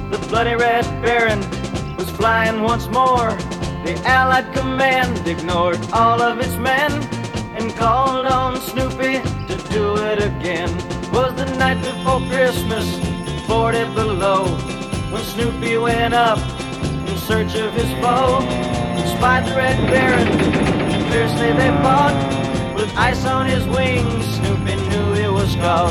The bloody Red Baron was flying once more. The Allied command ignored all of its men and called on Snoopy to do it again. Was the night before Christmas, 40 below, when Snoopy went up in search of his foe. Spied the Red Baron, fiercely they fought. With ice on his wings, Snoopy knew he was caught.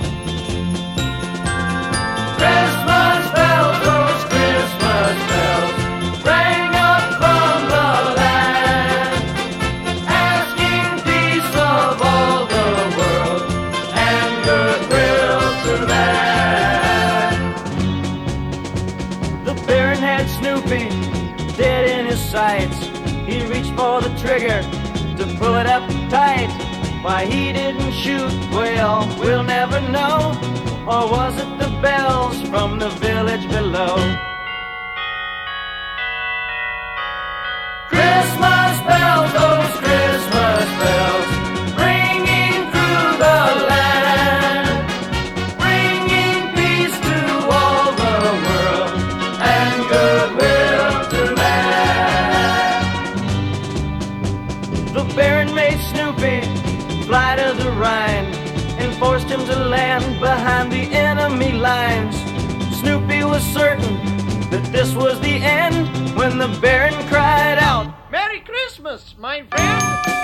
Christmas bells, those Christmas bells, rang up from the land, asking peace of all the world and goodwill to man. The Baron had Snoopy dead in his sights. He reached for the trigger to pull it up tight. Why he didn't shoot, well, we'll never know. Or was it the bells from the village below? Christmas bells, those Christmas bells, ringing through the land, bringing peace to all the world and goodwill to man. The Baron made Snoopy fly to the Rhine and forced him to land behind the enemy lines. Snoopy was certain that this was the end when the Baron cried out, "Merry Christmas, my friend!"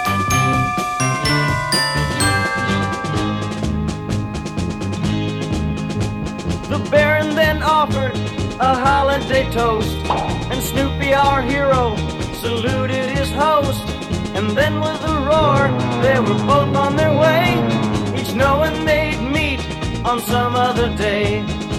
The Baron then offered a holiday toast, and Snoopy, our hero, saluted his host. And then with a roar, they were both on their way, each knowing they'd meet on some other day.